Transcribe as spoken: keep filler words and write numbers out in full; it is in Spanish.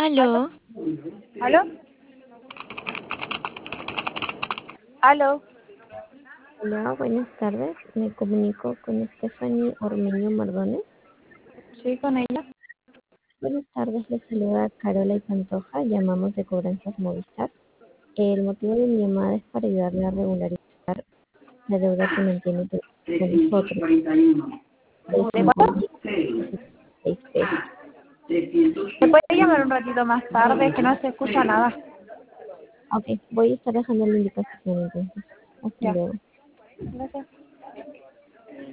¿Aló? ¿Aló? ¿Aló? ¿Aló? Hola, buenas tardes. Me comunico con Stephanie Ormeño Mardones. Sí, con ella. Buenas tardes, les saluda Carola y Pantoja. Llamamos de Cobranzas Movistar. El motivo de mi llamada es para ayudarle a regularizar la deuda que mantiene con nosotros. ¿De cuánto? seis pesos. ¿Me puede llamar un ratito más tarde? Que no se escucha nada. Ok, voy a estar dejando la indicación entonces. Hasta Ya. luego. Gracias.